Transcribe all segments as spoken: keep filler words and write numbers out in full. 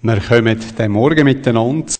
Wir kommen den Morgen miteinander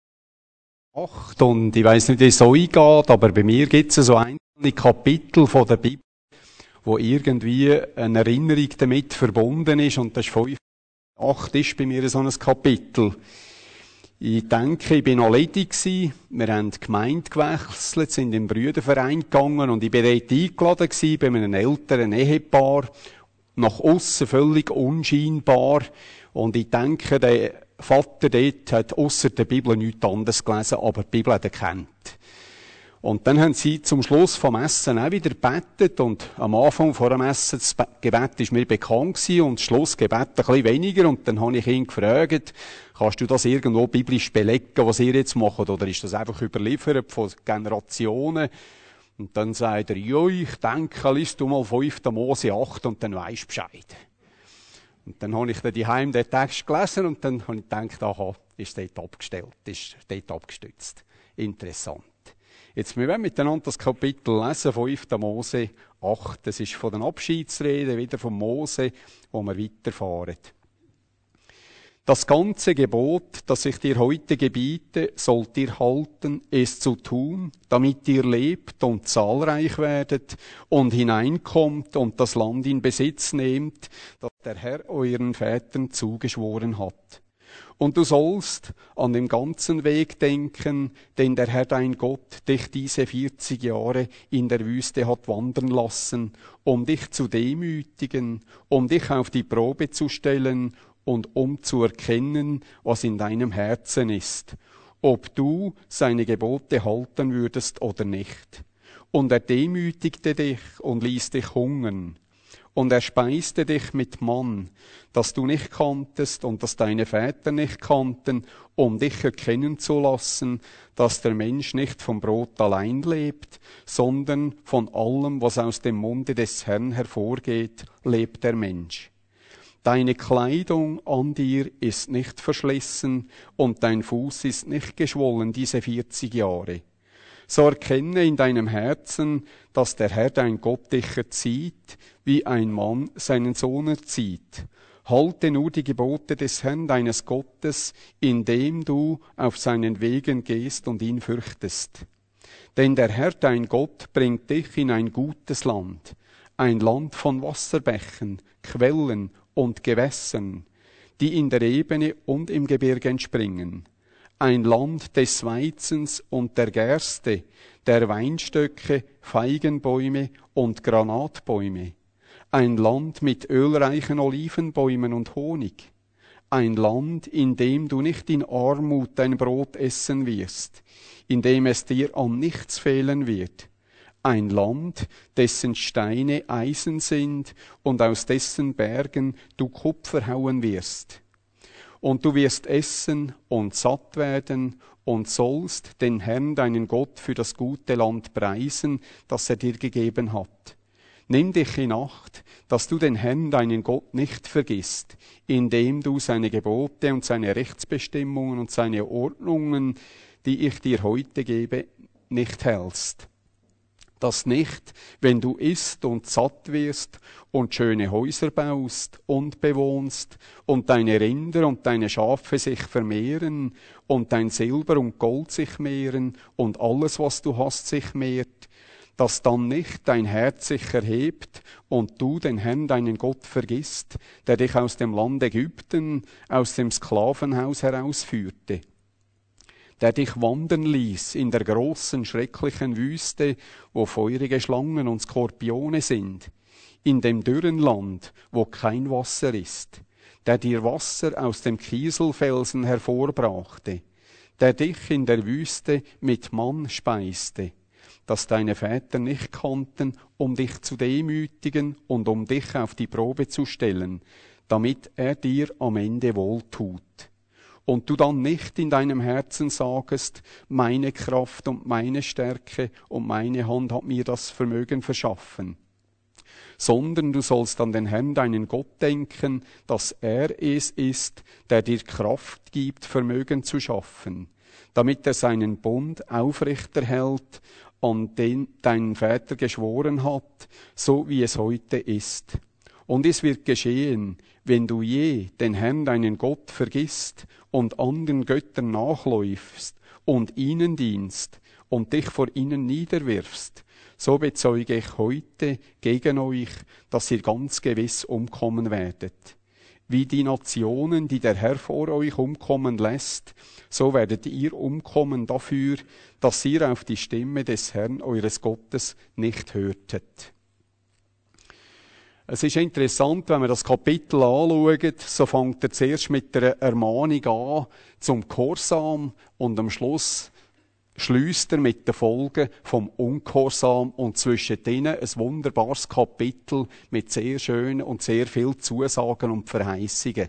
acht und ich weiss nicht, wie es euch geht, aber bei mir gibt es so einzelne Kapitel von der Bibel, wo irgendwie eine Erinnerung damit verbunden ist, und das ist fünf, acht ist bei mir so ein Kapitel. Ich denke, ich bin noch ledig gewesen. Wir haben die Gemeinde gewechselt, sind in den Brüderverein gegangen und ich bin dort eingeladen gewesen bei einem älteren Ehepaar. Nach aussen völlig unscheinbar. Und ich denke, der Vater dort hat ausser der Bibel nichts anderes gelesen, aber die Bibel hat er kennt. Und dann haben sie zum Schluss vom Essen auch wieder gebetet und am Anfang vor dem Essen, das Gebet ist mir bekannt gewesen und das Schlussgebet ein bisschen weniger, und dann habe ich ihn gefragt, kannst du das irgendwo biblisch belegen, was ihr jetzt macht, oder ist das einfach überliefert von Generationen? Und dann sagt er, ja, ich denke, liest du mal fünfter Mose acht und dann weisst du Bescheid. Und dann habe ich dann daheim den Text gelesen und dann habe ich gedacht, aha, ist dort abgestellt, ist dort abgestützt. Interessant. Jetzt, wir werden miteinander das Kapitel lesen, fünfter Mose acht. Das ist von den Abschiedsreden, wieder von Mose, wo wir weiterfahren. Das ganze Gebot, das ich dir heute gebiete, sollt ihr halten, es zu tun, damit ihr lebt und zahlreich werdet und hineinkommt und das Land in Besitz nehmt, das der Herr euren Vätern zugeschworen hat. Und du sollst an den ganzen Weg denken, den der Herr dein Gott dich diese vierzig Jahre in der Wüste hat wandern lassen, um dich zu demütigen, um dich auf die Probe zu stellen und um zu erkennen, was in deinem Herzen ist, ob du seine Gebote halten würdest oder nicht. Und er demütigte dich und ließ dich hungern. Und er speiste dich mit Mann, das du nicht kanntest und das deine Väter nicht kannten, um dich erkennen zu lassen, dass der Mensch nicht vom Brot allein lebt, sondern von allem, was aus dem Munde des Herrn hervorgeht, lebt der Mensch. Deine Kleidung an dir ist nicht verschlissen und dein Fuß ist nicht geschwollen diese vierzig Jahre. So erkenne in deinem Herzen, dass der Herr dein Gott dich erzieht, wie ein Mann seinen Sohn erzieht. Halte nur die Gebote des Herrn deines Gottes, indem du auf seinen Wegen gehst und ihn fürchtest. Denn der Herr dein Gott bringt dich in ein gutes Land, ein Land von Wasserbächen, Quellen und Gewässern, die in der Ebene und im Gebirge entspringen. Ein Land des Weizens und der Gerste, der Weinstöcke, Feigenbäume und Granatbäume. Ein Land mit ölreichen Olivenbäumen und Honig. Ein Land, in dem du nicht in Armut dein Brot essen wirst, in dem es dir an nichts fehlen wird. Ein Land, dessen Steine Eisen sind und aus dessen Bergen du Kupfer hauen wirst. Und du wirst essen und satt werden und sollst den Herrn deinen Gott für das gute Land preisen, das er dir gegeben hat. Nimm dich in Acht, dass du den Herrn deinen Gott nicht vergisst, indem du seine Gebote und seine Rechtsbestimmungen und seine Ordnungen, die ich dir heute gebe, nicht hältst. Dass nicht, wenn du isst und satt wirst und schöne Häuser baust und bewohnst und deine Rinder und deine Schafe sich vermehren und dein Silber und Gold sich mehren und alles, was du hast, sich mehrt, dass dann nicht dein Herz sich erhebt und du den Herrn deinen Gott vergisst, der dich aus dem Land Ägypten, aus dem Sklavenhaus herausführte, der dich wandern ließ in der großen, schrecklichen Wüste, wo feurige Schlangen und Skorpione sind, in dem dürren Land, wo kein Wasser ist, der dir Wasser aus dem Kieselfelsen hervorbrachte, der dich in der Wüste mit Mann speiste, das deine Väter nicht kannten, um dich zu demütigen und um dich auf die Probe zu stellen, damit er dir am Ende wohltut. Und du dann nicht in deinem Herzen sagest, meine Kraft und meine Stärke und meine Hand hat mir das Vermögen verschaffen, sondern du sollst an den Herrn deinen Gott denken, dass er es ist, der dir Kraft gibt, Vermögen zu schaffen, damit er seinen Bund aufrechterhält, an den dein Vater geschworen hat, so wie es heute ist. Und es wird geschehen, wenn du je den Herrn deinen Gott vergisst und anderen Göttern nachläufst und ihnen dienst und dich vor ihnen niederwirfst, so bezeuge ich heute gegen euch, dass ihr ganz gewiss umkommen werdet. Wie die Nationen, die der Herr vor euch umkommen lässt, so werdet ihr umkommen dafür, dass ihr auf die Stimme des Herrn eures Gottes nicht hörtet. Es ist interessant, wenn wir das Kapitel anschauen, so fängt er zuerst mit einer Ermahnung an zum Gehorsam und am Schluss schliesst er mit den Folgen vom Ungehorsam und zwischen denen ein wunderbares Kapitel mit sehr schönen und sehr viel Zusagen und Verheißungen.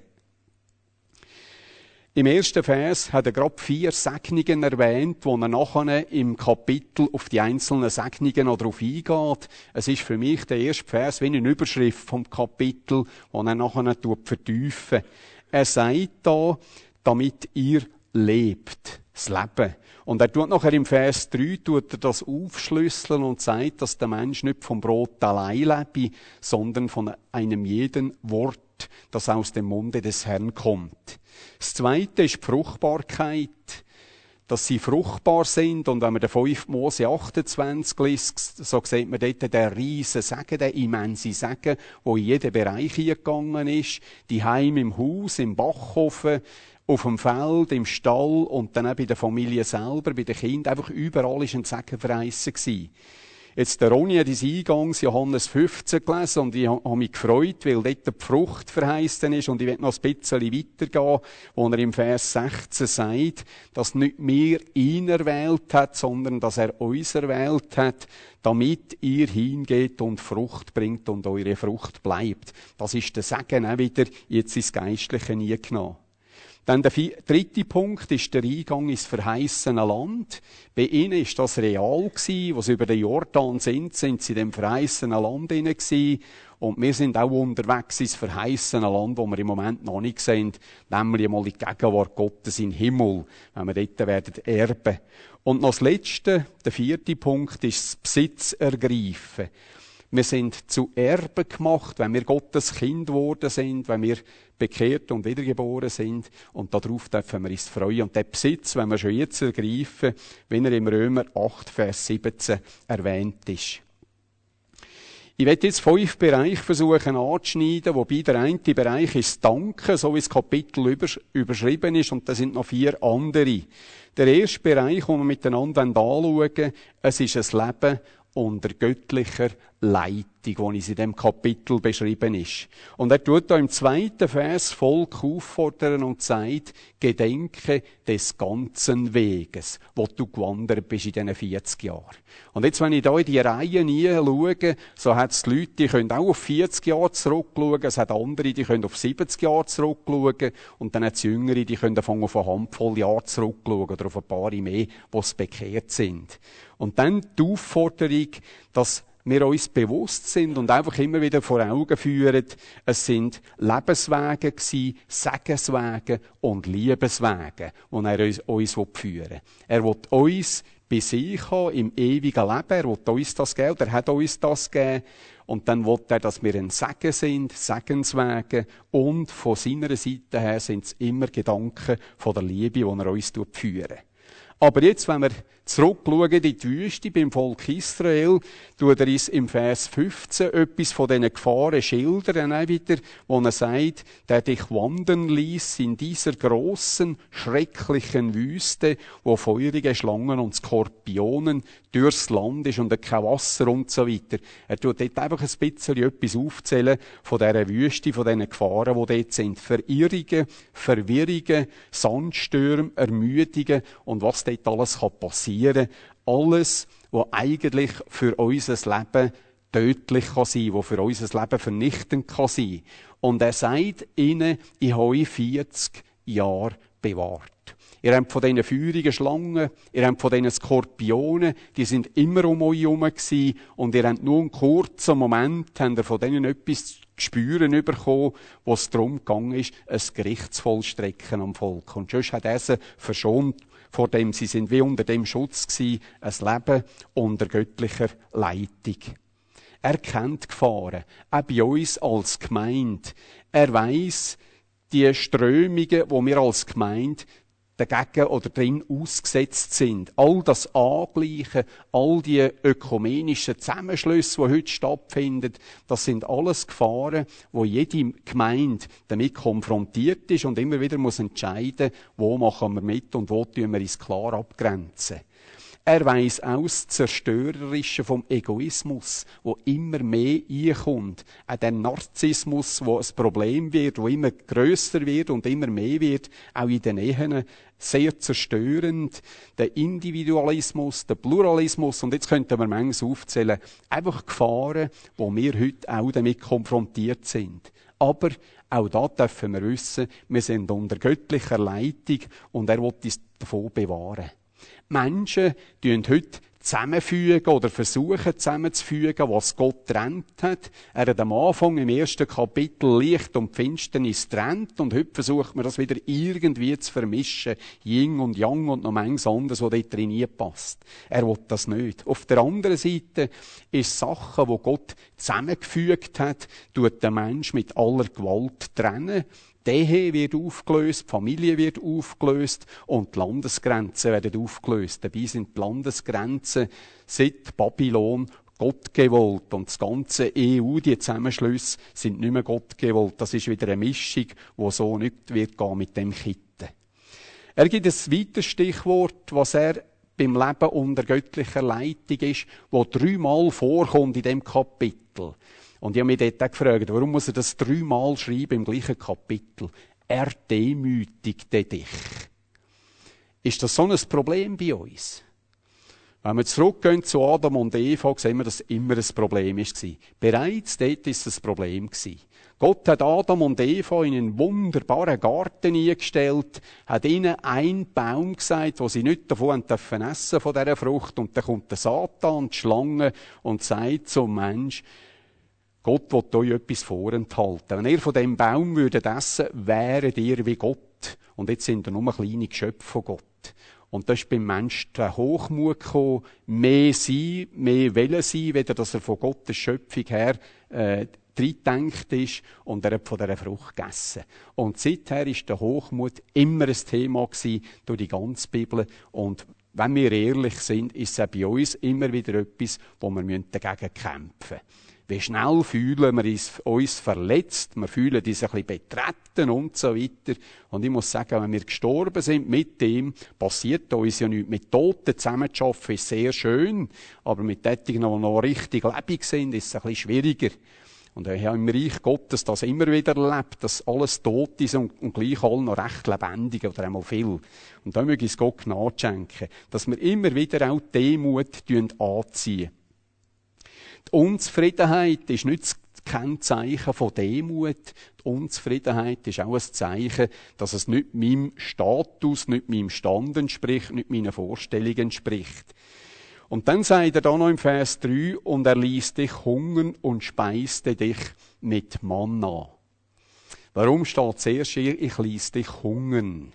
Im ersten Vers hat er gerade vier Segnungen erwähnt, wo er nachher im Kapitel auf die einzelnen Segnungen noch darauf eingeht. Es ist für mich der erste Vers wie eine Überschrift vom Kapitel, wo er nachher vertiefen. Er sagt da, damit ihr lebt, das Leben. Und er tut nachher im Vers drei tut er das aufschlüsseln und sagt, dass der Mensch nicht vom Brot allein lebe, sondern von einem jeden Wort, das aus dem Munde des Herrn kommt. Das Zweite ist die Fruchtbarkeit, dass sie fruchtbar sind. Und wenn man den fünf Mose achtundzwanzig liest, so sieht man dort den riesen Segen, den immensen Segen, der in jeden Bereich hingegangen ist. Die Heim im Haus, im Backofen, auf dem Feld, im Stall und dann auch bei der Familie selber, bei den Kindern. Einfach überall war ein Segen verheissen gewesen. Jetzt, der Ronny hat ins Eingangs Johannes fünfzehn gelesen und ich habe mich gefreut, weil dort die Frucht verheissen ist und ich werde noch ein bisschen weitergehen, wo er im Vers sechzehn sagt, dass nicht wir ihn erwählt hat, sondern dass er uns erwählt hat, damit ihr hingeht und Frucht bringt und eure Frucht bleibt. Das ist der Segen auch wieder jetzt ins Geistliche eingenommen. Dann der dritte Punkt ist der Eingang ins verheißene Land. Bei ihnen ist das real gewesen, wo sie über den Jordan sind, sind sie in dem verheißenen Land hinein gewesen. Und wir sind auch unterwegs ins verheißene Land, wo wir im Moment noch nicht sehen, nämlich einmal die Gegenwart Gottes im Himmel, wenn wir dort werden erben. Und noch das letzte, der vierte Punkt, ist das Besitz ergreifen. Wir sind zu Erben gemacht, wenn wir Gottes Kind geworden sind, wenn wir bekehrt und wiedergeboren sind. Und darauf dürfen wir uns freuen. Und der Besitz, wenn wir schon jetzt ergreifen, wie er im Römer acht, Vers siebzehn erwähnt ist. Ich werde jetzt fünf Bereiche versuchen anzuschneiden, wobei der eine Bereich ist Danken, so wie das Kapitel übersch- überschrieben ist, und da sind noch vier andere. Der erste Bereich, den wir miteinander anschauen, es ist ein Leben unter göttlicher Leitung, die in diesem Kapitel beschrieben ist. Und er tut da im zweiten Vers Volk auffordern und sagt, gedenke des ganzen Weges, wo du gewandert bist in diesen vierzig Jahren. Und jetzt, wenn ich da in die Reihe schaue, so hat es Leute, die können auch auf vierzig Jahre zurückschauen, es hat andere, die können auf siebzig Jahre zurückschauen, und dann hat es Jüngere, die können von auf eine Handvoll Jahre zurückschauen, oder auf ein paar mehr, die bekehrt sind. Und dann die Aufforderung, dass wir uns bewusst sind und einfach immer wieder vor Augen führen, es sind Lebenswege gewesen, Segenswege und Liebeswege, die er uns, uns führen will. Er will uns bei sich haben, im ewigen Leben, er will uns das geben, er hat uns das gegeben, und dann will er, dass wir ein Segen sind, Segenswege, und von seiner Seite her sind es immer Gedanken von der Liebe, die er uns führen. Aber jetzt, wenn wir zurückschauen in die Wüste beim Volk Israel, tut er uns im Vers fünfzehn etwas von diesen Gefahren schildern, auch wieder, wo er sagt, der dich wandern ließ in dieser grossen, schrecklichen Wüste, wo feurige Schlangen und Skorpionen durchs Land ist und kein Wasser und so weiter. Er tut dort einfach ein bisschen etwas aufzählen von dieser Wüste, von diesen Gefahren, die dort sind. Verirrungen, Verwirrungen, Sandstürme, Ermüdungen und was dort alles passieren kann. Alles, was eigentlich für unser Leben tödlich kann sein, was für unser Leben vernichtend kann sein. Und er sagt ihnen, ich habe euch vierzig Jahre bewahrt. Ihr habt von diesen feurigen Schlangen, ihr habt von diesen Skorpionen, die sind immer um euch herum gewesen, und ihr habt nur einen kurzen Moment, habt ihr von denen etwas zu spüren bekommen, wo es darum gegangen ist, ein Gericht zu vollstrecken am Volk. Und sonst hat er sie verschont, vor dem sie sind wie unter dem Schutz gewesen, ein Leben unter göttlicher Leitung. Er kennt Gefahren, auch bei uns als Gemeinde. Er weiss die Strömungen, die wir als Gemeinde dagegen oder drin ausgesetzt sind. All das Angleichen, all die ökumenischen Zusammenschlüsse, die heute stattfinden, das sind alles Gefahren, wo jede Gemeinde damit konfrontiert ist und immer wieder muss entscheiden, wo machen wir mit und wo tun wir uns klar abgrenzen. Er weiss auch das Zerstörerische vom Egoismus, wo immer mehr einkommt. Auch der Narzissmus, wo ein Problem wird, wo immer grösser wird und immer mehr wird, auch in den Ehen sehr zerstörend. Der Individualismus, der Pluralismus, und jetzt könnten wir manches aufzählen, einfach Gefahren, wo wir heute auch damit konfrontiert sind. Aber auch da dürfen wir wissen, wir sind unter göttlicher Leitung und er will uns davon bewahren. Menschen tun heute zusammenfügen oder versuchen zusammenzufügen, was Gott getrennt hat. Er hat am Anfang im ersten Kapitel Licht und Finsternis getrennt und heute versucht man das wieder irgendwie zu vermischen. Yin und Yang und noch manches anderes, was dort drin passt. Er will das nicht. Auf der anderen Seite ist Sachen, die Gott zusammengefügt hat, tut der Mensch mit aller Gewalt trennen. Die Ehe wird aufgelöst, die Familie wird aufgelöst und die Landesgrenzen werden aufgelöst. Dabei sind die Landesgrenzen seit Babylon Gott gewollt und das ganze E U, die Zusammenschlüsse, sind nicht mehr Gott gewollt. Das ist wieder eine Mischung, die so nicht wird gehen mit dem Kitten. Er gibt ein weiteres Stichwort, was er beim Leben unter göttlicher Leitung ist, wo dreimal vorkommt in dem Kapitel. Und ich habe mich dort auch gefragt, warum muss er das dreimal schreiben im gleichen Kapitel? Er demütigte dich. Ist das so ein Problem bei uns? Wenn wir zurückgehen zu Adam und Eva, sehen wir, dass es immer ein Problem war. Bereits dort war es ein Problem. Gott hat Adam und Eva in einen wunderbaren Garten eingestellt, hat ihnen einen Baum gesagt, wo sie nicht davon essen dürfen, von dieser Frucht. Und dann kommt der Satan, die Schlange, und sagt zum Mensch, Gott will euch etwas vorenthalten. Wenn ihr von diesem Baum würdet essen, wäret ihr wie Gott. Und jetzt sind ihr nur kleine Geschöpfe von Gott. Und da ist beim Menschen der Hochmut gekommen, mehr sein, mehr wollen sein, weder dass er von Gottes Schöpfung her äh, reingedenkt ist und er hat von dieser Frucht gegessen. Und seither ist der Hochmut immer ein Thema gewesen durch die ganze Bibel. Und wenn wir ehrlich sind, ist es auch bei uns immer wieder etwas, wo wir dagegen kämpfen müssen. Wie schnell fühlen wir uns, uns verletzt, wir fühlen uns ein bisschen betreten und so weiter. Und ich muss sagen, wenn wir gestorben sind mit dem, passiert uns ja nichts. Mit Toten zusammenzuarbeiten ist sehr schön, aber mit denen, die noch richtig lebendig sind, ist es ein bisschen schwieriger. Und ich habe im Reich Gottes das immer wieder erlebt, dass alles tot ist und, und gleich alle noch recht lebendig oder einmal viel. Und da möge ich es Gott Gnade schenken, dass wir immer wieder auch die Demut anziehen. Die Unzufriedenheit ist nicht kein Zeichen von Demut. Die Unzufriedenheit ist auch ein Zeichen, dass es nicht meinem Status, nicht meinem Stand entspricht, nicht meinen Vorstellungen entspricht. Und dann sagt er da noch im Vers drei, und er ließ dich hungern und speiste dich mit Manna. Warum steht zuerst hier, ich ließ dich hungern?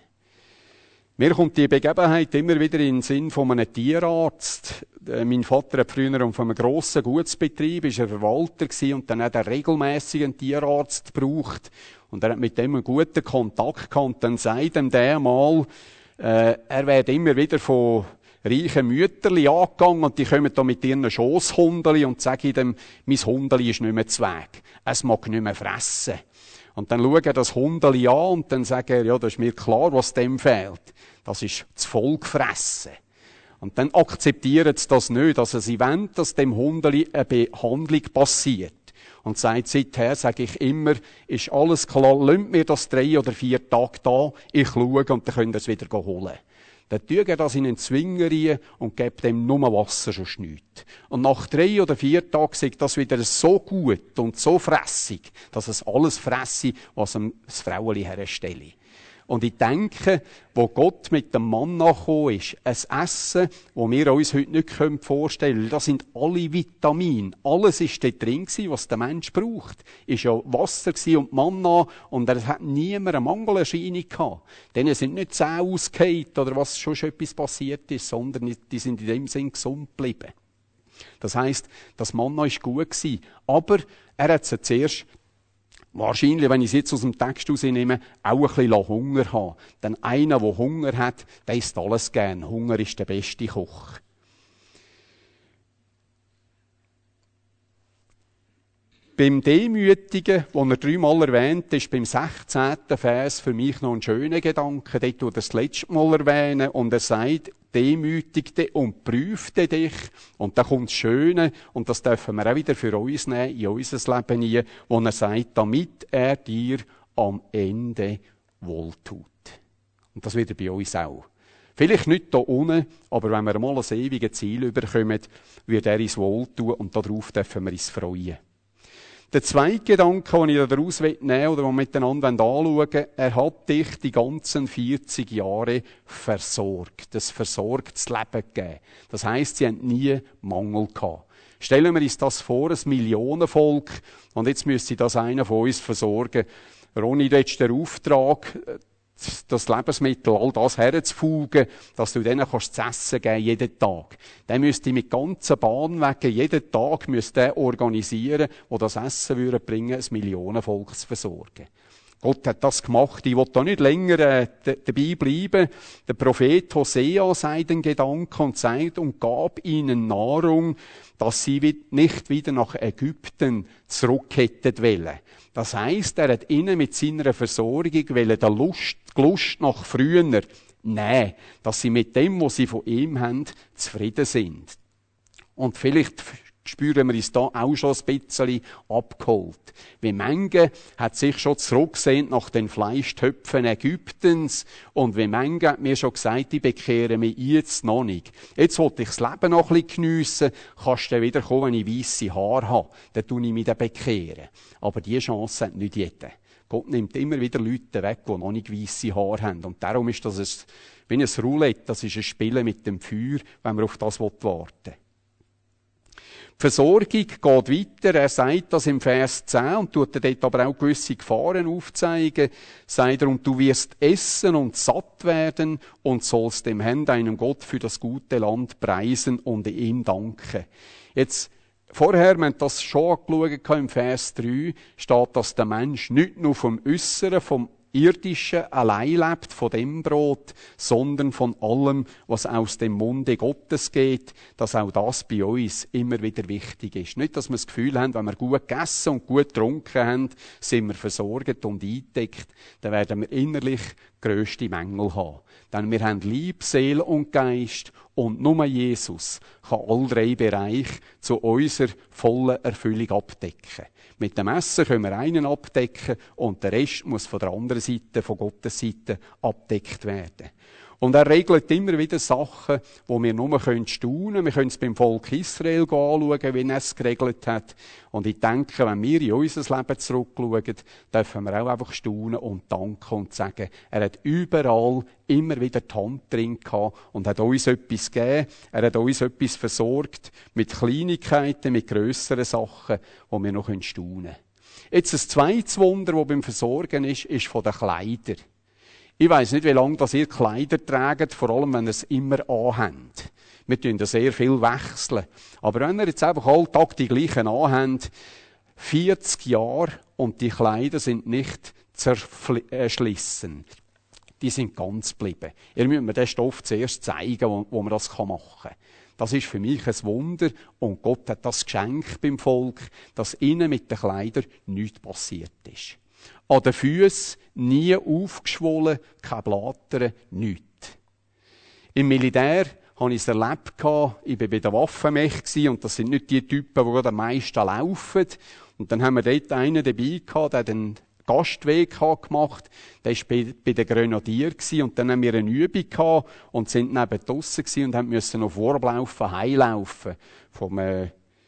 Mir kommt die Begebenheit immer wieder in den Sinn von einem Tierarzt. Mein Vater hat früher von einem grossen Gutsbetrieb, ist ein Verwalter gewesen, und dann hat er regelmässig einen Tierarzt gebraucht. Und er hat mit dem einen guten Kontakt gehabt. Und dann sagt ihm der mal, äh, er wird immer wieder von reichen Mütterli angegangen und die kommen da mit ihren Schosshundeli und sagen dem, mein Hundeli ist nicht mehr zu Weg. Es mag nicht mehr fressen. Und dann schaut er das Hundeli an und dann sagt er, ja, das ist mir klar, was dem fehlt. Das ist zu voll gefressen. Und dann akzeptieren sie das nicht. Also sie wollen, dass dem Hundeli eine Behandlung passiert. Und seit seither sage ich immer, ist alles klar, lasst mir das drei oder vier Tage da, ich schaue und dann könnt ihr es wieder holen. Dann tue er das in einen Zwinger rein und gebe dem nur Wasser, sonst nichts. Und nach drei oder vier Tagen sagt das wieder so gut und so fressig, dass es alles fresse, was ihm das Fraueli herstelle. Und ich denke, wo Gott mit dem Mann nachgekommen ist, ein Essen, das wir uns heute nicht vorstellen können, das sind alle Vitamine. Alles ist dort drin gewesen, was der Mensch braucht. Es war ja Wasser und Manna und er hat niemand eine Mangelerscheinung gehabt. Denen sind nicht Zähne ausgefallen oder was schon etwas passiert ist, sondern die sind in dem Sinn gesund geblieben. Das heisst, das Manna war gut gewesen, aber er hat sie zuerst, wahrscheinlich, wenn ich es jetzt aus dem Text herausnehme, auch ein bisschen Hunger haben. Denn einer, der Hunger hat, der isst alles gern. Hunger ist der beste Koch. Beim Demütigen, den er dreimal erwähnt, ist beim sechzehnten Vers für mich noch ein schöner Gedanke. Dort tut er das letzte Mal erwähnen und er sagt, demütigte und prüfte dich. Und da kommt das Schöne, und das dürfen wir auch wieder für uns nehmen, in unser Leben hinein, wo er sagt, damit er dir am Ende wohltut. Und das wird er bei uns auch. Vielleicht nicht hier unten, aber wenn wir mal ein ewiges Ziel überkommen, wird er uns wohltun und darauf dürfen wir uns freuen. Der zweite Gedanke, den ich daraus nehmen will, oder den wir miteinander anschauen wollen, er hat dich die ganzen vierzig Jahre versorgt. Das versorgtes Leben gegeben. Das heisst, sie haben nie Mangel gehabt. Stellen wir uns das vor, ein Millionenvolk, und jetzt müsste das einer von uns versorgen. Ronny, du hast den Auftrag, das Lebensmittel, all das herzufugen, dass du denen kannst zu essen geben, jeden Tag. Der müsste mit ganzen Bahnwegen, jeden Tag müsste er organisieren, wo das Essen würde bringen, ein Millionenvolk zu versorgen. Gott hat das gemacht. Ich will da nicht länger äh, dabei bleiben. Der Prophet Hosea sagt den Gedanken und sagt, und gab ihnen Nahrung, dass sie nicht wieder nach Ägypten zurück hätten wollen. Das heisst, er hat ihnen mit seiner Versorgung wollen, der Lust, die Lust nach früher nehmen, dass sie mit dem, was sie von ihm haben, zufrieden sind. Und vielleicht spüren wir uns da auch schon ein bisschen abgeholt. Wie manche hat sich schon zurückgesehnt nach den Fleischtöpfen Ägyptens und wie manche hat mir schon gesagt, ich bekehre mich jetzt noch nicht. Jetzt will ich das Leben noch ein bisschen geniessen, kannst du wieder kommen, wenn ich weisse Haare habe, dann tue ich mich dann bekehren. Aber diese Chance hat nicht jeder. Gott nimmt immer wieder Leute weg, die noch nicht weisse Haare haben. Und darum ist das ein, wie ein Roulette, das ist ein Spielen mit dem Feuer, wenn man auf das warten will. Die Versorgung geht weiter. Er sagt das im Vers zehn und tut dort aber auch gewisse Gefahren aufzeigen. Sagt er, und du wirst essen und satt werden und sollst dem Herrn, deinem Gott, für das gute Land preisen und ihm danken. Jetzt, vorher, wir haben das schon angeschaut, im Vers drei, steht, dass der Mensch nicht nur vom Äußeren, vom Irdischen allein lebt, von dem Brot, sondern von allem, was aus dem Munde Gottes geht, dass auch das bei uns immer wieder wichtig ist. Nicht, dass wir das Gefühl haben, wenn wir gut gegessen und gut getrunken haben, sind wir versorgt und eingedeckt, dann werden wir innerlich grösste Mängel haben. Denn wir haben Leib, Seele und Geist und nur Jesus kann alle drei Bereiche zu unserer vollen Erfüllung abdecken. Mit dem Essen können wir einen abdecken und der Rest muss von der anderen Seite, von Gottes Seite, abdeckt werden. Und er regelt immer wieder Sachen, wo wir nur staunen können. Wir können es beim Volk Israel anschauen, wie er es geregelt hat. Und ich denke, wenn wir in unser Leben zurückschauen, dürfen wir auch einfach staunen und danken und sagen, er hat überall immer wieder die Hand drin gehabt und hat uns etwas gegeben. Er hat uns etwas versorgt mit Kleinigkeiten, mit grösseren Sachen, wo wir noch staunen können. Jetzt ein zweites Wunder, das beim Versorgen ist, ist von den Kleidern. Ich weiss nicht, wie lange das ihr Kleider tragt, vor allem wenn ihr es immer anhabt. Wir tun da sehr viel wechseln. Aber wenn ihr jetzt einfach alltag die gleichen anhabt, vierzig Jahre und die Kleider sind nicht zerschlissen. Die sind ganz geblieben. Ihr müsst mir den Stoff zuerst zeigen, wo, wo man das machen kann. Das ist für mich ein Wunder und Gott hat das geschenkt beim Volk, dass ihnen mit den Kleidern nichts passiert ist. An den Füßen nie aufgeschwollen, keine Blattern, nichts. Im Militär habe ich es erlebt, ich war bei der Waffenmächt und das sind nicht die Typen, die am meisten laufen. Und dann haben wir dort einen dabei gehabt, der den Gastweg gemacht, der war bei, bei den Grenadieren und dann haben wir eine Übung gehabt und sind neben draussen und haben müssen noch vorlaufen, heimlaufen. Vom, äh,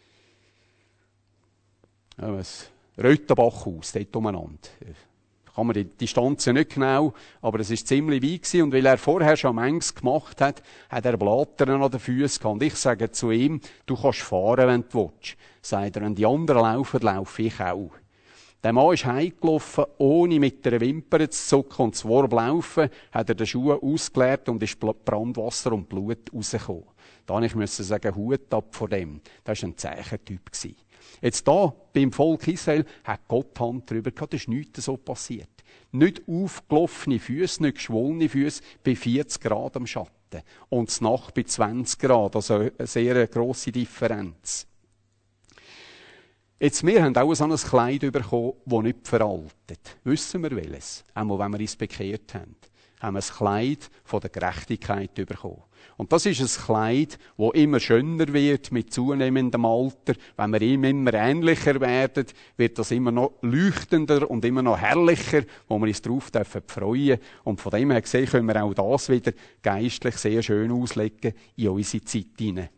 ja, was, Röthenbach aus, dort umeinander. Kann man die Distanzen nicht genau, aber es war ziemlich weit gewesen. Und weil er vorher schon manches gemacht hat, hat er Blattern an den Füßen gehabt. Und ich sage zu ihm, du kannst fahren, wenn du willst. Sagt er, wenn die anderen laufen, laufe ich auch. Der Mann ist heimgelaufen, ohne mit der Wimper zu zucken und zu laufen, hat er den Schuh ausgeleert und ist Brandwasser und Blut rausgekommen. Da musste ich sagen, Hut ab von dem. Das war ein Zeichentyp. Jetzt da, beim Volk Israel, hat Gott die Hand drüber gehabt, da ist nichts so passiert. Nicht aufgelaufene Füße, nicht geschwollene Füße, bei vierzig Grad am Schatten. Und die Nacht bei zwanzig Grad, also eine sehr grosse Differenz. Jetzt, wir haben auch so ein Kleid bekommen, das nicht veraltet. Wissen wir welches? Einmal, wenn wir uns bekehrt haben, haben wir ein Kleid von der Gerechtigkeit bekommen. Und das ist ein Kleid, das immer schöner wird mit zunehmendem Alter. Wenn wir ihm immer ähnlicher werden, wird das immer noch leuchtender und immer noch herrlicher, wo wir uns darauf freuen dürfen. Und von dem her gesehen können wir auch das wieder geistlich sehr schön auslegen in unsere Zeit hinein.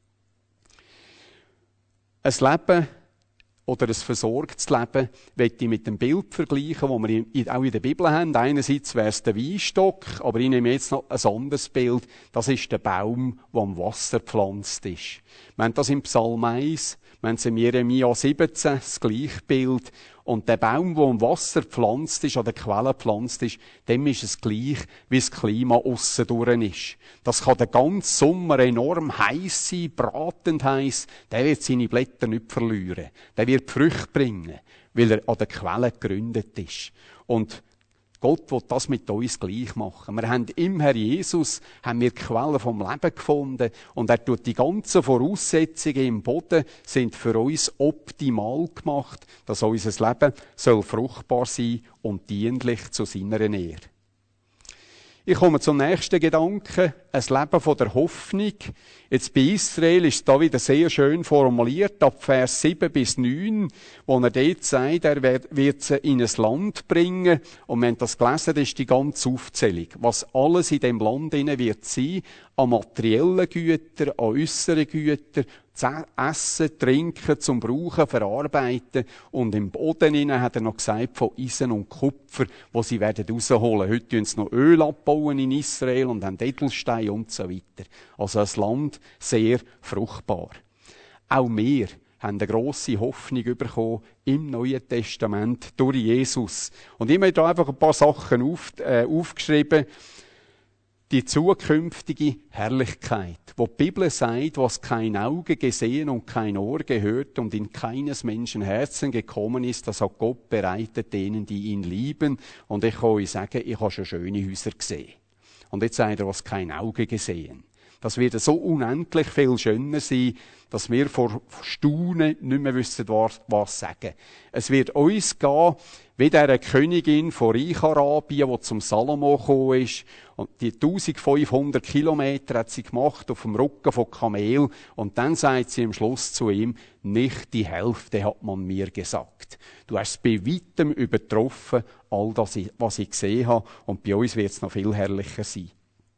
Ein Leben oder ein versorgtes Leben möchte ich mit dem Bild vergleichen, das wir auch in der Bibel haben. Einerseits wäre es der Weinstock, aber ich nehme jetzt noch ein anderes Bild. Das ist der Baum, der am Wasser gepflanzt ist. Wir haben das im Psalm eins, wir haben es im Jeremia siebzehn, das gleiche Bild. Und der Baum, der am Wasser gepflanzt ist, an der Quelle gepflanzt ist, dem ist es gleich, wie das Klima aussen durch ist. Das kann den ganzen Sommer enorm heiß sein, bratend heiß. Der wird seine Blätter nicht verlieren. Der wird Früchte bringen, weil er an der Quelle gegründet ist. Und Gott will das mit uns gleich machen. Wir haben im Herr Jesus haben wir die Quelle vom Leben gefunden und er tut die ganzen Voraussetzungen im Boden sind für uns optimal gemacht, dass unser Leben soll fruchtbar sein und dienlich zu seiner Ehre. Ich komme zum nächsten Gedanken, ein Leben von der Hoffnung. Jetzt bei Israel ist es da wieder sehr schön formuliert, ab Vers sieben bis neun, wo er dort sagt, er wird sie in ein Land bringen. Und wir haben das gelesen, das ist die ganze Aufzählung. Was alles in dem Land wird sein, an materiellen Gütern, an äußeren Gütern, Essen, Trinken, zum Brauchen, Verarbeiten. Und im Boden hinein hat er noch gesagt, von Eisen und Kupfer, wo sie werden rausholen. Heute tun sie noch Öl abbauen in Israel und haben Edelsteine und so weiter. Also ein Land sehr fruchtbar. Auch wir haben eine grosse Hoffnung bekommen im Neuen Testament durch Jesus. Und ich habe da einfach ein paar Sachen auf, äh, aufgeschrieben. Die zukünftige Herrlichkeit, wo die Bibel sagt, was kein Auge gesehen und kein Ohr gehört und in keines Menschen Herzen gekommen ist, das hat Gott bereitet denen, die ihn lieben. Und ich kann euch sagen, ich habe schon schöne Häuser gesehen. Und jetzt sagt er, was kein Auge gesehen. Das wird so unendlich viel schöner sein, dass wir vor Staunen nicht mehr wissen, was, was sagen. Es wird uns gehen, wie der Königin von Reich-Arabien, die zum Salomo gekommen ist. Und die eintausendfünfhundert Kilometer hat sie gemacht auf dem Rücken von Kamel. Und dann sagt sie am Schluss zu ihm, nicht die Hälfte hat man mir gesagt. Du hast es bei weitem übertroffen, all das, was ich gesehen habe. Und bei uns wird es noch viel herrlicher sein.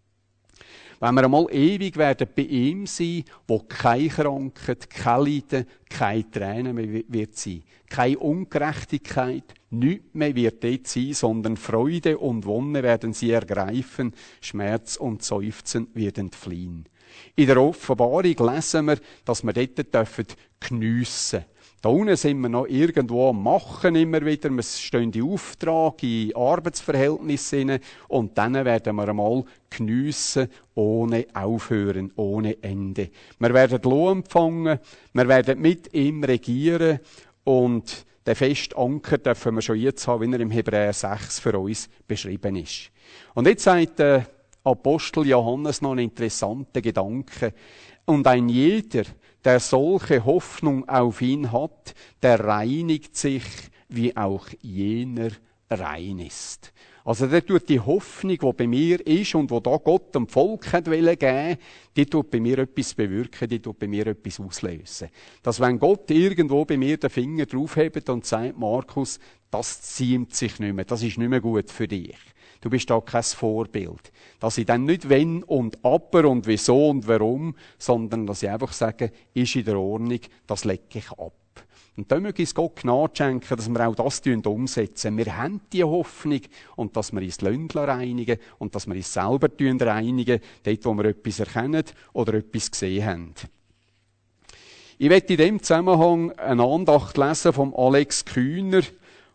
Wenn wir einmal ewig werden bei ihm sein, wo keine Krankheit, kein Leiden, keine Tränen mehr wird sein, keine Ungerechtigkeit, nichts mehr wird dort sein, sondern Freude und Wonne werden sie ergreifen, Schmerz und Seufzen werden fliehen. In der Offenbarung lesen wir, dass wir dort dürfen geniessen. Da unten sind wir noch irgendwo am Machen immer wieder. Wir stehen in Auftrag, in Arbeitsverhältnissen und dann werden wir einmal geniessen, ohne Aufhören, ohne Ende. Wir werden Lohn empfangen, wir werden mit ihm regieren und den festen Anker dürfen wir schon jetzt haben, wie er im Hebräer sechs für uns beschrieben ist. Und jetzt sagt der Apostel Johannes noch einen interessanten Gedanken. Und ein jeder, der solche Hoffnung auf ihn hat, der reinigt sich, wie auch jener rein ist. Also der tut die Hoffnung, die bei mir ist und wo da Gott dem Volk hat wollen geben, die tut bei mir etwas bewirken, die tut bei mir etwas auslösen. Dass wenn Gott irgendwo bei mir den Finger draufhebt und sagt, Markus, das ziemt sich nicht mehr, das ist nicht mehr gut für dich. Du bist da kein Vorbild. Dass ich dann nicht wenn und aber und wieso und warum, sondern dass ich einfach sage, ist in der Ordnung, das lege ich ab. Und da möge es Gott Gnade schenken, dass wir auch das umsetzen. Wir haben die Hoffnung und dass wir uns Ländler reinigen und dass wir uns selber reinigen, dort wo wir etwas erkennen oder etwas gesehen haben. Ich möchte in dem Zusammenhang eine Andacht lesen vom Alex Kühner,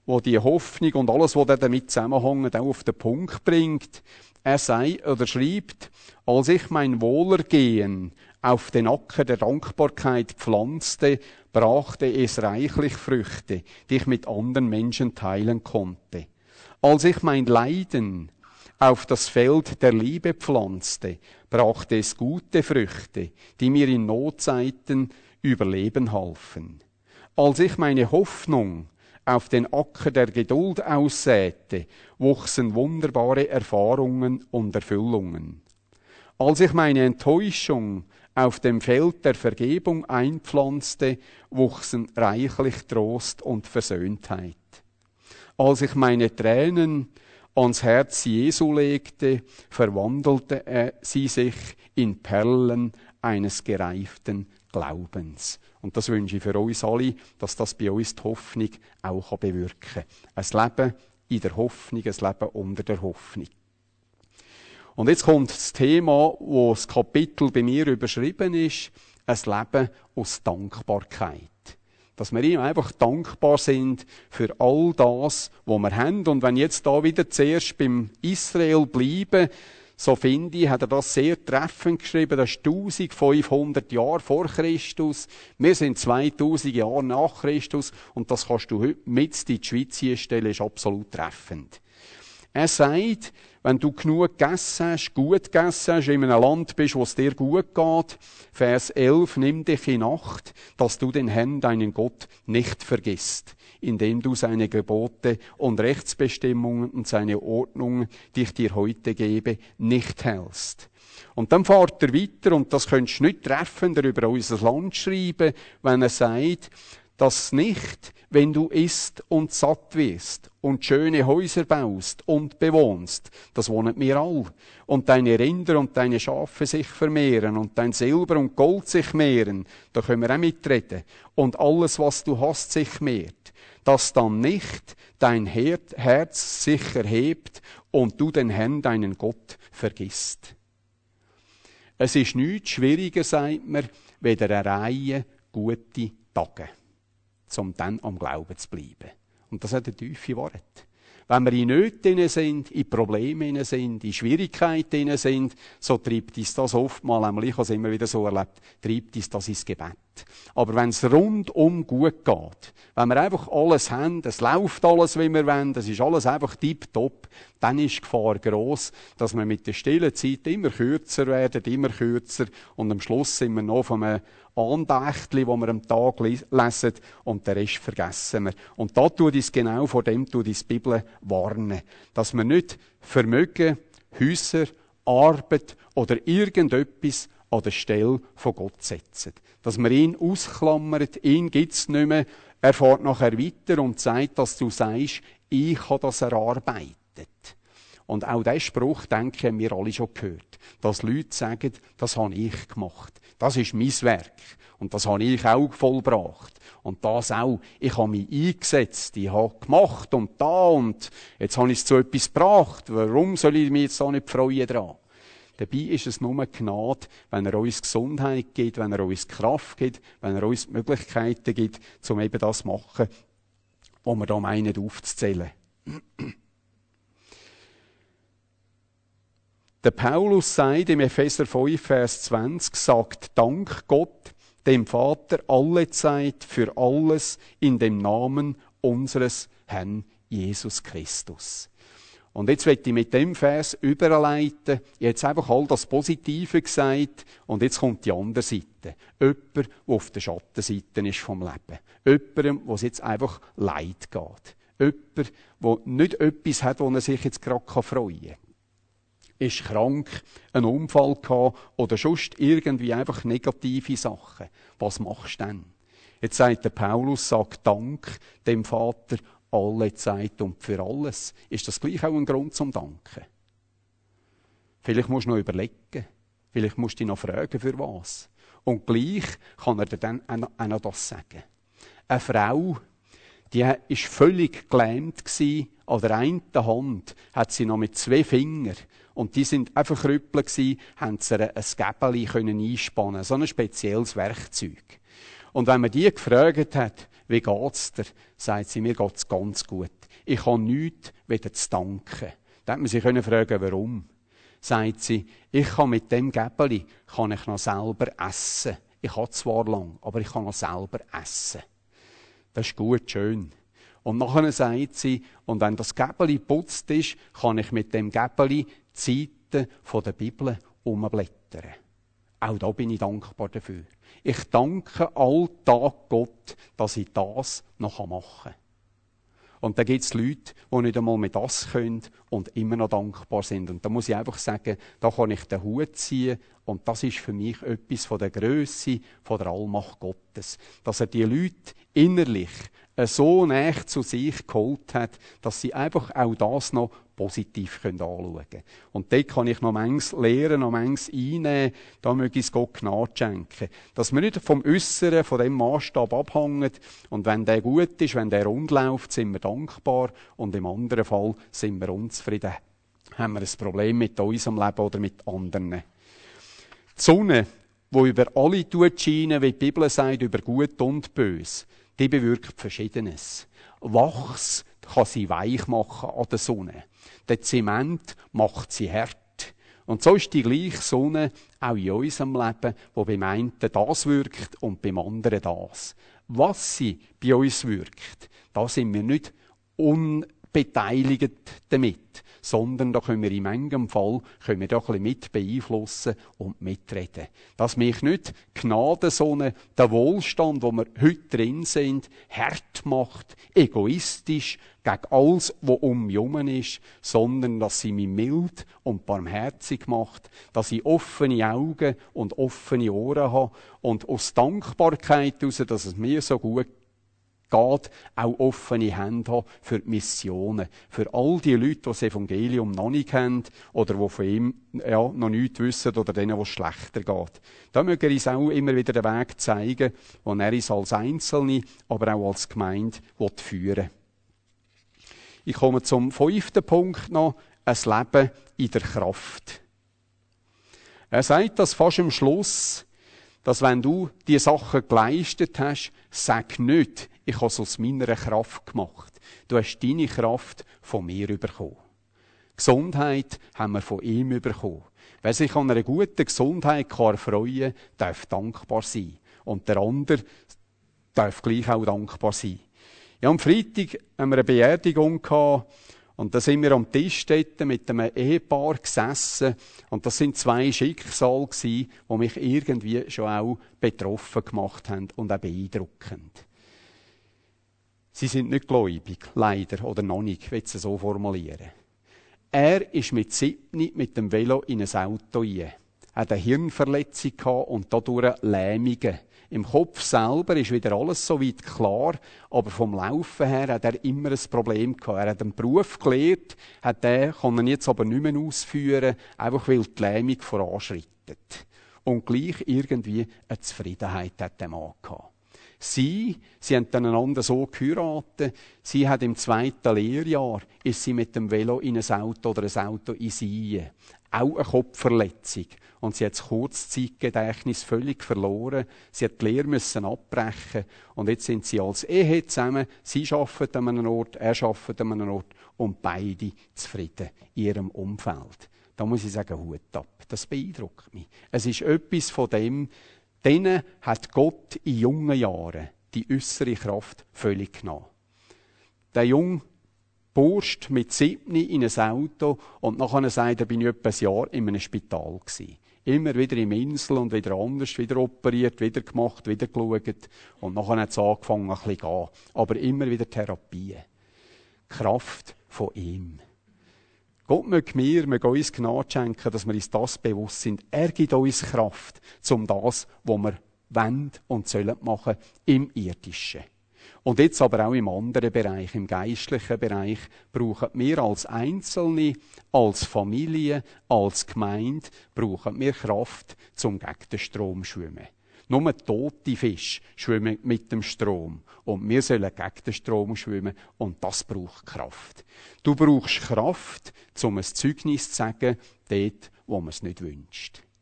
wo die Hoffnung und alles, was damit zusammenhängt, auch auf den Punkt bringt. Er sagt oder schreibt, als ich mein Wohlergehen auf den Acker der Dankbarkeit pflanzte, brachte es reichlich Früchte, die ich mit anderen Menschen teilen konnte. Als ich mein Leiden auf das Feld der Liebe pflanzte, brachte es gute Früchte, die mir in Notzeiten überleben halfen. Als ich meine Hoffnung auf den Acker der Geduld aussäte, wuchsen wunderbare Erfahrungen und Erfüllungen. Als ich meine Enttäuschung auf dem Feld der Vergebung einpflanzte, wuchsen reichlich Trost und Versöhntheit. Als ich meine Tränen ans Herz Jesu legte, verwandelte er sie sich in Perlen eines gereiften Glaubens. Und das wünsche ich für uns alle, dass das bei uns die Hoffnung auch bewirken kann. Ein Leben in der Hoffnung, ein Leben unter der Hoffnung. Und jetzt kommt das Thema, wo das Kapitel bei mir überschrieben ist, ein Leben aus Dankbarkeit. Dass wir ihm einfach dankbar sind für all das, was wir haben. Und wenn jetzt da wieder zuerst beim Israel bleiben, so finde ich, hat er das sehr treffend geschrieben. Das ist eintausendfünfhundert Jahre vor Christus. Wir sind zweitausend Jahre nach Christus. Und das kannst du heute mit in die Schweiz hier stellen, ist absolut treffend. Er sagt, wenn du genug gegessen hast, gut gegessen hast, in einem Land bist, wo es dir gut geht, Vers elf, nimm dich in Acht, dass du den Herrn, deinen Gott, nicht vergisst, indem du seine Gebote und Rechtsbestimmungen und seine Ordnungen, die ich dir heute gebe, nicht hältst. Und dann fährt er weiter, und das könntest du nicht treffender über unser Land schreiben, wenn er sagt, dass nicht, wenn du isst und satt wirst und schöne Häuser baust und bewohnst, das wohnen wir all, und deine Rinder und deine Schafe sich vermehren und dein Silber und Gold sich mehren, da können wir auch mitreden, und alles, was du hast, sich mehrt, dass dann nicht dein Herz sich erhebt und du den Herrn, deinen Gott, vergisst. Es ist nichts schwieriger, sagt man, weder eine Reihe gute Tage, um dann am Glauben zu bleiben. Und das hat eine tiefe Worte. Wenn wir in Nöten sind, in Problemen sind, in Schwierigkeiten sind, so treibt uns das oftmals, einmal ich habe es immer wieder so erlebt, treibt uns das ins Gebet. Aber wenn es rundum gut geht, wenn wir einfach alles haben, es läuft alles, wie wir wollen, es ist alles einfach tipptopp, dann ist die Gefahr gross, dass wir mit der stillen Zeit immer kürzer werden, immer kürzer, und am Schluss sind wir noch von einem Andächtchen, das wir am Tag lesen, und den Rest vergessen wir. Und da tut uns genau vor dem tut uns die Bibel warnen, dass wir nicht Vermögen, Häuser, Arbeit oder irgendetwas an der Stelle von Gott setzen. Dass wir ihn ausklammern, ihn gibt's nicht mehr. Er fährt nachher weiter und sagt, dass du sagst, ich habe das erarbeitet. Und auch diesen Spruch, denke ich, haben wir alle schon gehört. Dass Leute sagen, das habe ich gemacht. Das ist mein Werk. Und das habe ich auch vollbracht. Und das auch. Ich habe mich eingesetzt. Ich habe gemacht und da und jetzt habe ich es zu etwas gebracht. Warum soll ich mich jetzt da nicht freuen dran? Dabei ist es nur Gnade, wenn er uns Gesundheit gibt, wenn er uns Kraft gibt, wenn er uns die Möglichkeiten gibt, um eben das zu machen, was wir da meinen aufzuzählen. Der Paulus sagt im Epheser fünf, Vers zwanzig, sagt, Dank Gott, dem Vater, alle Zeit für alles in dem Namen unseres Herrn Jesus Christus. Und jetzt möchte ich mit dem Vers überleiten, jetzt einfach all das Positive gesagt, und jetzt kommt die andere Seite. Jemand, der auf der Schattenseite ist vom Leben. Jemand, wo es jetzt einfach Leid geht. Jemand, der nicht etwas hat, wo er sich jetzt gerade freuen kann. Ist krank, einen Unfall gehabt oder sonst irgendwie einfach negative Sachen. Was machst du denn? Jetzt sagt der Paulus, sagt Dank dem Vater alle Zeit und für alles. Ist das gleich auch ein Grund zum Danken? Vielleicht musst du noch überlegen. Vielleicht musst du dich noch fragen, für was. Und gleich kann er dir dann auch noch das sagen. Eine Frau, die war völlig gelähmt gewesen. An der einen Hand hat sie noch mit zwei Fingern, und die sind einfach krüppelt gewesen, haben sie ein Gäbeli können einspannen, so ein spezielles Werkzeug. Und wenn man die gefragt hat, Wie geht's dir? Sagt sie, mir geht's ganz gut. Ich habe nichts wieder zu danken. Da hätte man sich fragen können, warum. Sagt sie, ich kann mit dem Gäbeli kann ich noch selber essen. Ich habe zwar lang, aber ich kann noch selber essen. Das ist gut, schön. Und nachher sagt sie, und wenn das Gäbeli geputzt ist, kann ich mit dem Gäbeli die Seiten von der Bibel umblättern. Auch da bin ich dankbar dafür. Ich danke alltag Gott, dass ich das noch machen kann. Und da gibt es Leute, die nicht einmal mehr das können und immer noch dankbar sind. Und da muss ich einfach sagen, da kann ich den Hut ziehen. Und das ist für mich etwas von der Grösse, von der Allmacht Gottes. Dass er die Leute innerlich so nahe zu sich geholt hat, dass sie einfach auch das noch positiv anschauen können. Und dort kann ich noch manches lernen, noch manches einnehmen, da möge ich es Gott Gnade schenken. Dass wir nicht vom Äußeren, von dem Maßstab abhängen, und wenn der gut ist, wenn der rund läuft, sind wir dankbar, und im anderen Fall sind wir unzufrieden. Haben wir ein Problem mit unserem Leben oder mit anderen. Die Sonne, die über alle scheint, wie die Bibel sagt, über Gut und Böse, die bewirkt Verschiedenes. Wachs kann sie weich machen an der Sonne. Der Zement macht sie hart. Und so ist die gleiche Sonne auch in unserem Leben, wo beim einen das wirkt und beim anderen das. Was sie bei uns wirkt, da sind wir nicht unbeteiligt damit, sondern da können wir in manchem Fall können wir da ein bisschen mit beeinflussen und mitreden. Dass mich nicht die Gnadensonne, der Wohlstand, wo wir heute drin sind, hart macht, egoistisch, gegen alles, was um mich herum ist, sondern dass sie mich mild und barmherzig macht, dass ich offene Augen und offene Ohren habe und aus Dankbarkeit heraus, dass es mir so gut geht, Gott auch offene Hände haben für die Missionen. Für all die Leute, die das Evangelium noch nicht kennen oder die von ihm ja, noch nichts wissen oder denen, wo es schlechter geht. Da möge er uns auch immer wieder den Weg zeigen, den er uns als Einzelne, aber auch als Gemeinde führen will. Ich komme zum fünften Punkt noch, ein Leben in der Kraft. Er sagt das fast am Schluss, dass wenn du die Sachen geleistet hast, sag nicht, ich habe es aus meiner Kraft gemacht. Du hast deine Kraft von mir bekommen. Gesundheit haben wir von ihm bekommen. Wer sich an einer guten Gesundheit kann erfreuen kann, darf dankbar sein. Und der andere darf gleich auch dankbar sein. Ja, am Freitag haben wir eine Beerdigung gehabt. Und da sind wir am Tisch dort mit einem Ehepaar gesessen. Und das sind zwei Schicksale gewesen, die mich irgendwie schon auch betroffen gemacht haben und auch beeindruckend. Sie sind nicht gläubig, leider, oder noch nicht, ich will es so formulieren. Er ist mit sieben mit dem Velo in ein Auto rein, hat eine Hirnverletzung gehabt und dadurch Lähmungen. Im Kopf selber ist wieder alles so weit klar, aber vom Laufen her hat er immer ein Problem gehabt. Er hat einen Beruf gelernt, hat den, kann er jetzt aber nicht mehr ausführen, einfach weil die Lähmung voranschreitet. Und gleich irgendwie eine Zufriedenheit hat der Mann gehabt. Sie, sie haben dann einander so geheiratet, sie hat im zweiten Lehrjahr, ist sie mit dem Velo in ein Auto oder ein Auto in sie. Auch eine Kopfverletzung. Und sie hat das Kurzzeitgedächtnis völlig verloren. Sie hat die Lehre müssen abbrechen. Und jetzt sind sie als Ehe zusammen. Sie arbeiten an einem Ort, er arbeitet an einem Ort. Und beide zufrieden in ihrem Umfeld. Da muss ich sagen, Hut ab. Das beeindruckt mich. Es ist etwas von dem, denen hat Gott in jungen Jahren die äußere Kraft völlig genommen. Der junge Bursch mit sieben in ein Auto und nachher sagt er, bin ich etwa ein Jahr in einem Spital gewesen. Immer wieder im Insel und wieder anders, wieder operiert, wieder gemacht, wieder geschaut. Und nachher hat es angefangen, ein bisschen zu gehen. Aber immer wieder Therapien. Kraft von ihm. Gott möge mir, möge uns Gnade schenken, dass wir uns das bewusst sind. Er gibt uns Kraft, um das, was wir wollen und sollen machen, im Irdischen. Und jetzt aber auch im anderen Bereich, im geistlichen Bereich, brauchen wir als Einzelne, als Familie, als Gemeinde, brauchen wir Kraft, um gegen den Strom zu schwimmen. Nur tote Fische schwimmen mit dem Strom. Und wir sollen gegen den Strom schwimmen. Und das braucht Kraft. Du brauchst Kraft, um ein Zeugnis zu sagen, dort, wo man es nicht wünscht.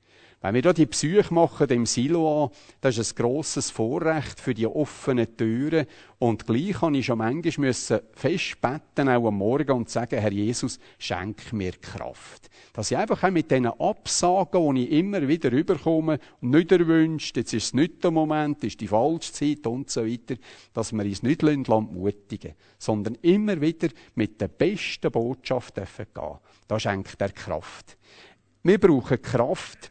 Wenn wir da die Besuche machen, dem Siloa, das ist ein grosses Vorrecht für die offenen Türen. Und gleich habe ich schon manchmal müssen fest beten, auch am Morgen, und sagen, Herr Jesus, schenk mir Kraft. Dass ich einfach auch mit diesen Absagen, die ich immer wieder rüberkomme, und nicht erwünscht, jetzt ist es nicht der Moment, ist die falsche Zeit und so weiter, dass wir uns nicht mutigen lassen, sondern immer wieder mit der besten Botschaft gehen dürfen. Da schenkt er Kraft. Wir brauchen Kraft,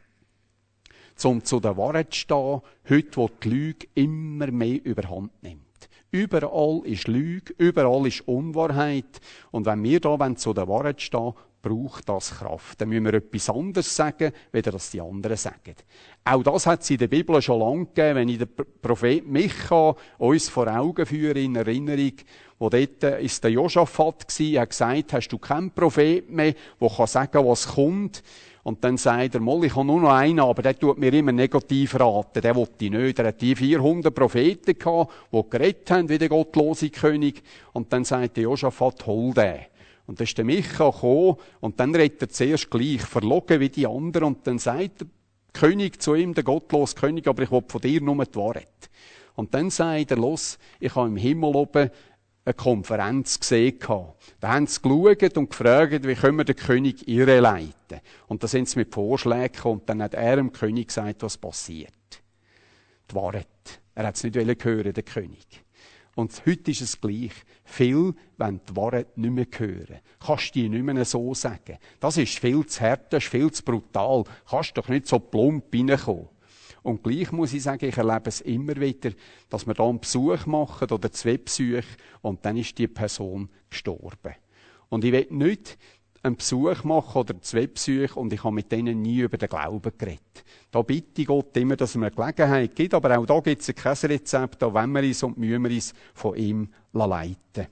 um zu der Wahrheit zu stehen, heute, wo die Lüge immer mehr überhand nimmt. Überall ist Lüge, überall ist Unwahrheit. Und wenn wir da zu der Wahrheit stehen, braucht das Kraft. Dann müssen wir etwas anderes sagen, weder das die anderen sagen. Auch das hat es in der Bibel schon lange gegeben, wenn ich den Prophet Micha uns vor Augen führe, in Erinnerung, wo dort ist der Josaphat gsi, er hat gesagt, hast du keinen Prophet mehr, der sagen kann, was kommt. Und dann sagt er, mal, ich habe nur noch einen, aber der tut mir immer negativ raten. Der will ich nicht. Er hat die vierhundert Propheten gehabt, die geredet haben wie der gottlose König. Und dann sagt der Josaphat, hol den. Und dann ist der Micha gekommen, und dann redet er zuerst gleich, verlogen wie die anderen. Und dann sagt der König zu ihm, der gottlose König, aber ich will von dir nur die Wahrheit. Und dann sagt er, los, ich habe im Himmel oben eine Konferenz gesehen. Da haben sie geschaut und gefragt, wie können wir den König irreleiten. Und da sind sie mit Vorschlägen gekommen, und dann hat er dem König gesagt, was passiert. Die Wahrheit. Er hat es nicht hören, der König. Und heute ist es gleich. Viel wollen die Wahrheit nicht mehr hören. Kannst du die nicht mehr so sagen. Das ist viel zu hart, das ist viel zu brutal. Kannst doch nicht so plump reinkommen. Und gleich muss ich sagen, ich erlebe es immer wieder, dass wir da einen Besuch machen oder zwei Besuche, und dann ist die Person gestorben. Und ich will nicht einen Besuch machen oder zwei Besuche, und ich habe mit denen nie über den Glauben geredet. Da bitte ich Gott immer, dass er mir Gelegenheit gibt, aber auch da gibt es kein Rezept, da wollen wir uns und müssen wir uns von ihm leiten.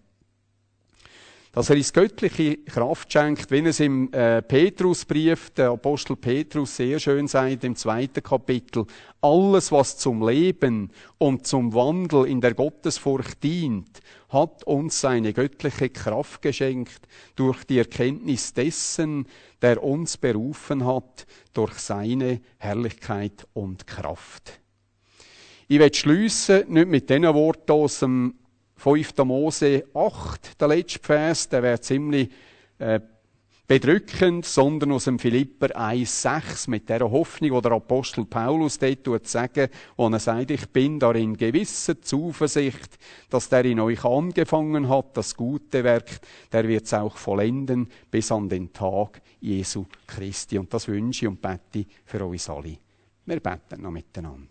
Dass er uns göttliche Kraft schenkt, wie es im äh, Petrusbrief, der Apostel Petrus sehr schön sagt, im zweiten Kapitel. Alles, was zum Leben und zum Wandel in der Gottesfurcht dient, hat uns seine göttliche Kraft geschenkt, durch die Erkenntnis dessen, der uns berufen hat, durch seine Herrlichkeit und Kraft. Ich will schliessen, nicht mit diesen Worten aus dem fünften Mose acht, der letzte Vers, der wäre ziemlich äh, bedrückend, sondern aus dem Philipper eins sechs, mit der Hoffnung, die der Apostel Paulus dort tut sagen, wo er sagt, ich bin darin gewisser Zuversicht, dass der in euch angefangen hat, das gute Werk, der wird es auch vollenden bis an den Tag Jesu Christi. Und das wünsche ich und bete für uns alle. Wir beten noch miteinander.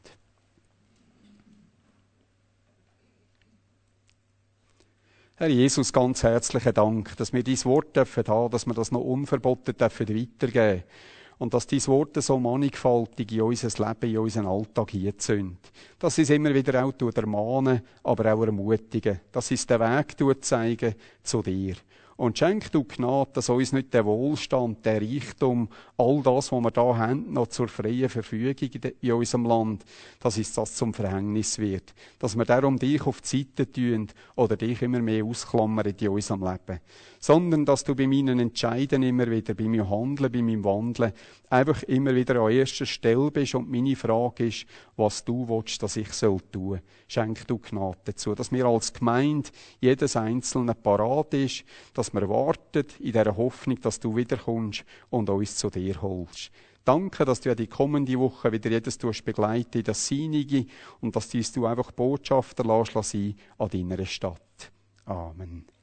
Herr Jesus, ganz herzlichen Dank, dass wir dein Wort dürfen haben, dass wir das noch unverboten dürfen weitergeben. Und dass dein Wort so mannigfaltig in unser Leben, in unseren Alltag hinzündet. Dass sie es immer wieder auch ermahnen, aber auch ermutigen. Dass sie es den Weg zeigen zu dir. Und schenk du Gnade, dass uns nicht der Wohlstand, der Reichtum, all das, was wir da haben, noch zur freien Verfügung in unserem Land, dass uns das zum Verhängnis wird. Dass wir darum dich auf die Seite tun oder dich immer mehr ausklammern in unserem Leben. Sondern, dass du bei meinen Entscheiden immer wieder, bei meinem Handeln, bei meinem Wandeln, einfach immer wieder an erster Stelle bist und meine Frage ist, was du willst, dass ich soll tun. Schenk du Gnade dazu, dass wir als Gemeinde jedes Einzelne parat ist, dass wir warten in dieser Hoffnung, dass du wiederkommst und uns zu dir holst. Danke, dass du ja die kommende Woche wieder jedes begleiten in das Seinige und dass dies du einfach Botschafter lässt sein an deiner Stadt. Amen.